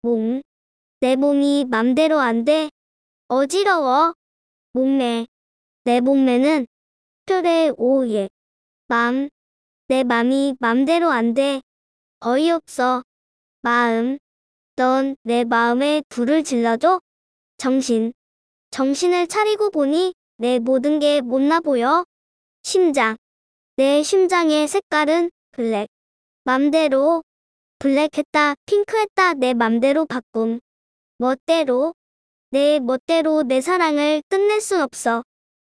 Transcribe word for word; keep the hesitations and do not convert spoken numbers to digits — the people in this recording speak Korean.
몸. 내 몸이 맘대로 안 돼. 어지러워. 몸매. 내 몸매는 그래 오예. 맘. 내 맘이 맘대로 안 돼. 어이없어. 마음. 넌 내 마음에 불을 질러줘? 정신. 정신을 차리고 보니 내 모든 게 못나 보여. 심장. 내 심장의 색깔은 블랙. 맘대로. 블랙했다, 핑크했다 내 맘대로 바꿈. 멋대로. 내 멋대로 내 사랑을 끝낼 순 없어.